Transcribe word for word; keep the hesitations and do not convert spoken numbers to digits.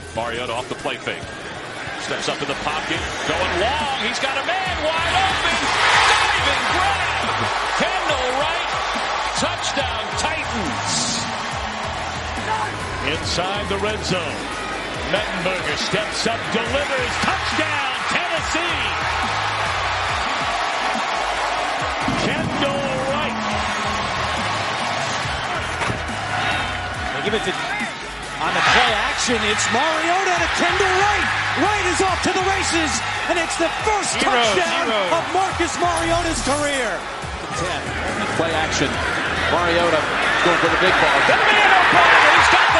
Mariota off the play fake. Steps up in the pocket. Going long. He's got a man wide open. Diving grab. Kendall Wright. Touchdown Titans. Inside the red zone. Mettenberger steps up, delivers. Touchdown Tennessee. Kendall Wright. They give it to, on the play action, it's Mariota to Kendall Wright. Wright is off to the races, and it's the first Hero, touchdown hero. of Marcus Mariota's career. ten. Play action. Mariota going for the big ball. The man open. He's got the